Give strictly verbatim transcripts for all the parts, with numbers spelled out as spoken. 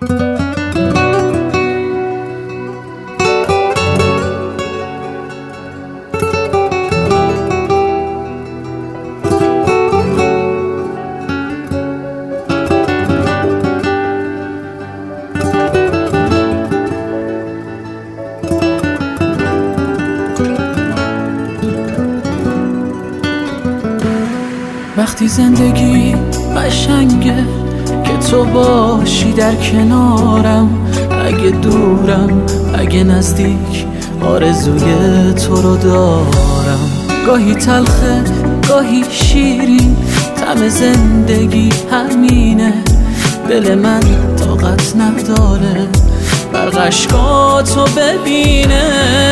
وقتی زندگی قشنگه که تو باشی در کنارم، اگه دورم اگه نزدیک آرزوی تو رو دارم. گاهی تلخه گاهی شیرین، طعم زندگی همینه. دل من طاقت نداره برق اشکاتو ببینه.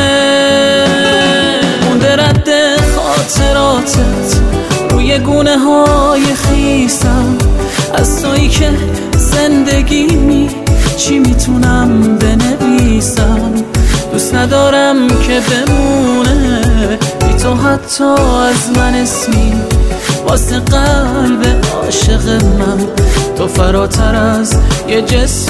مونده رد خاطراتت روی گونه های خیسم، از تویی که زندگی می چی میتونم بنویسم. دوست ندارم که بمونه بی تو حتی از من اسمی، واسه قلب عاشق من تو فراتر از یه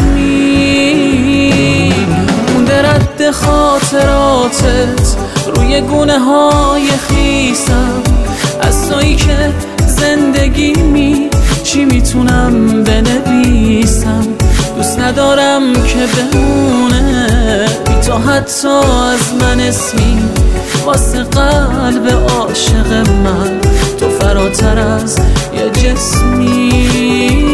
جسمی. مونده رد خاطراتت روی گونه های خیسم، از تویی که زندگی می چی میتونم بنویسم. دوست ندارم که بمونه بی تو حتی از من اسمی، واسه قلب عاشق من تو فراتر از یه جسمی.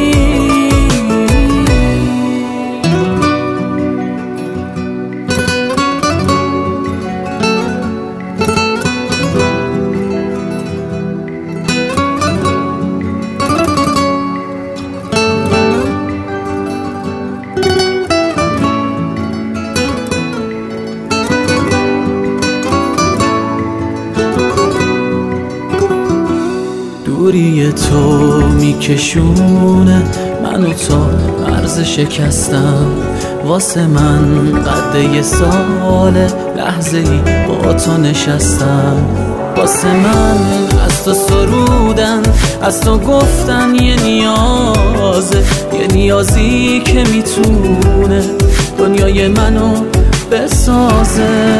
دوری تو میکشونه منو تا مرز شکستم. واسه من قد یه سال لحظه ای با تو نشستم. واسه من از تو سرودن، از تو گفتن یه نیازه، یه نیازی که میتونه دنیای منو بسازه.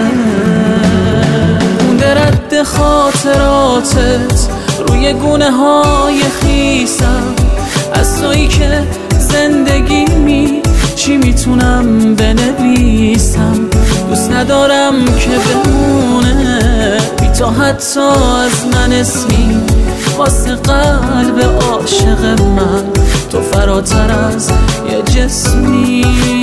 مونده رد خاطراتت روی گونه های خیسم، از تویی که زندگی می چی میتونم بنویسم. دوست ندارم که بمونه بی تو حتی از من اسمی، واسه قلب عاشق من تو فراتر از یه جسمی.